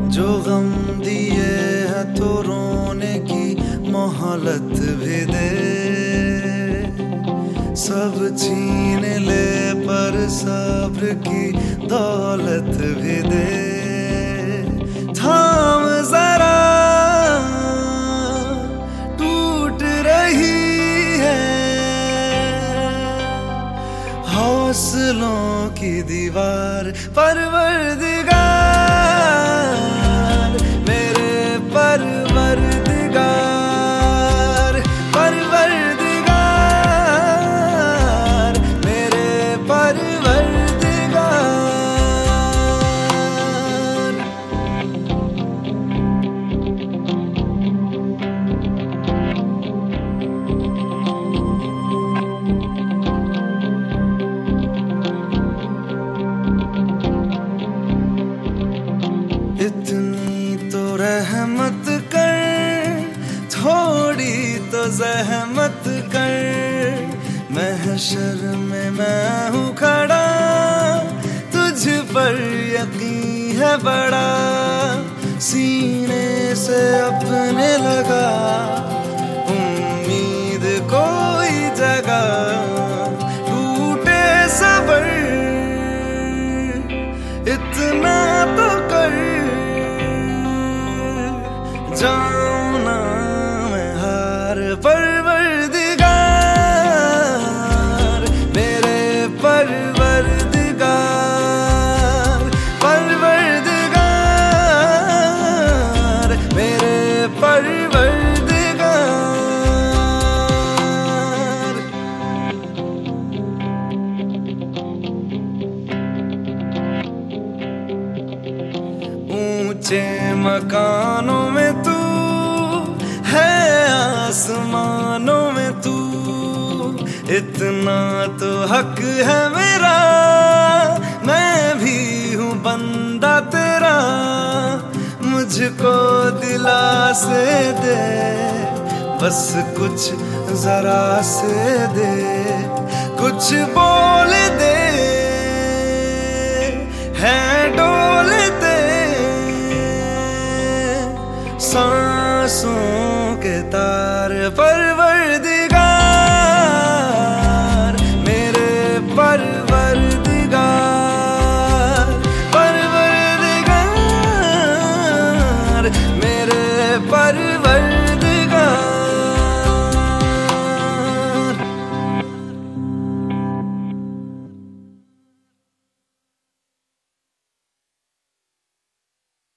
जो गम दिए है तो रोने की मोहलत भी दे। सब छीन ले पर सब्र की दौलत भी दे। थाम जरा टूट रही है हौसलों की दीवार। परवरदिगार मेरे परवरदिगार, परवरदिगार मेरे परवरदिगार। इतनी तो रहमत कर, थोड़ी तो ज़हमत कर। महशर में मैं हूँ खड़ा, तुझ पर यकीन है बड़ा। सीने से अपने लगा उम्मीद कोई जगह। टूटे सबर इतना तो कर, जाऊं ना मैं हार। परवरदिगार मेरे परवरदिगार, परवरदिगार मेरे परवरदिगार। ऊंचे मकानों में तू है, आसमानों में तू। इतना तो हक है मेरा, मैं भी हूँ बंदा तेरा। मुझको दिलासे दे, बस कुछ जरा से दे। कुछ बोल दे है डोलते सांसों के तार पर।